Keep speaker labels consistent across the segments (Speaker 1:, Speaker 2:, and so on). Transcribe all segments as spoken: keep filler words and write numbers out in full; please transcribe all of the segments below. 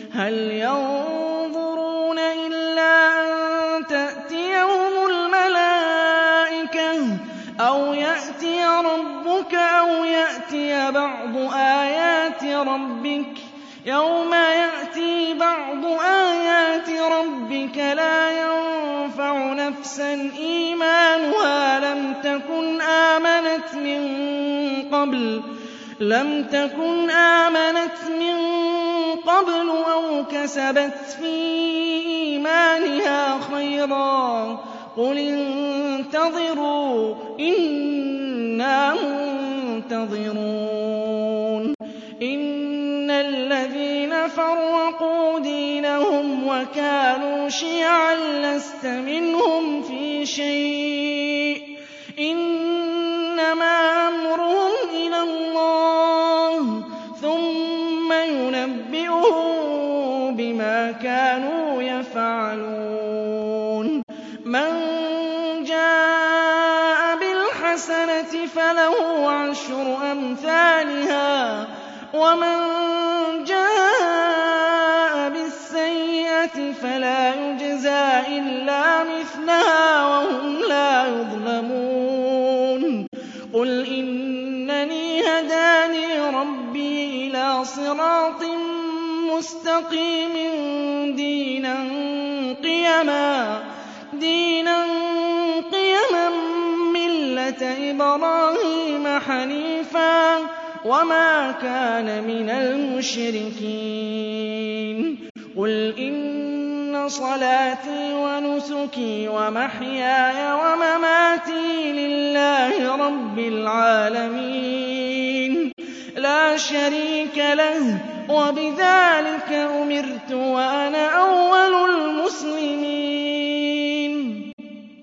Speaker 1: هَلْ يَنظُرُونَ إِلَّا أَن تَأْتِيَهُمُ الْمَلَائِكَةُ أَوْ يَأْتِيَ رَبُّكَ أَوْ يَأْتِيَ بَعْضُ آيَاتِ رَبِّكَ ۗ يَوْمَ يَأْتِي بَعْضُ آيَاتِ رَبِّكَ لَا يَنفَعُ نَفْسًا إِيمَانُهَا لَمْ تَكُنْ آمَنَتْ مِن قَبْلُ لَمْ تكن آمنت من قبل أو كسبت في إيمانها خيرا قل انتظروا إنا منتظرون إن الذين فرقوا دينهم وكانوا شيعا لست منهم في شيء إنما أمرهم إلى الله ثم ينبئهم بما كانوا يفعلون من جاء بالحسنة فله عشر أمثالها ومن جاء بالسيئة فلا يجزى إلا مثلها وهم لا يظلمون قل إنني هداني ربي إلى صراط مستقيم دينا قيما دينا قيما ملة إبراهيم حنيفا وما كان من المشركين قل إن صلاتي ونسكي ومحياي ومماتي لله رب العالمين لا شريك له وبذلك أمرت وأنا أول المسلمين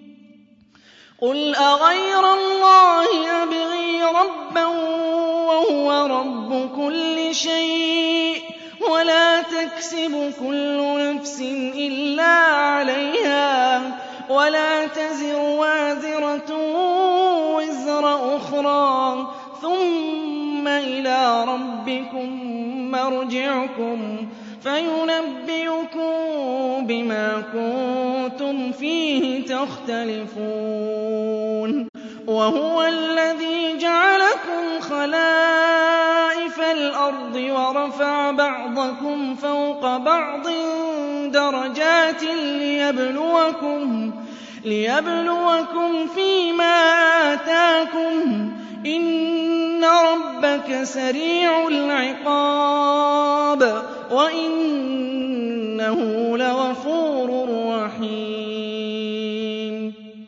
Speaker 1: قل أغير الله أبغي ربا وهو رب كل شيء ولا تكسب كل نفس إلا عليها ولا تزر وازرة وزر أخرى ثم إلى ربكم مرجعكم فينبئكم بما كنتم فيه تختلفون وهو الذي جعلكم خلائف الأرض ورفع بعضكم فوق بعض درجات ليبلوكم ليبلوكم فيما آتاكم إن ربك سريع العقاب وإن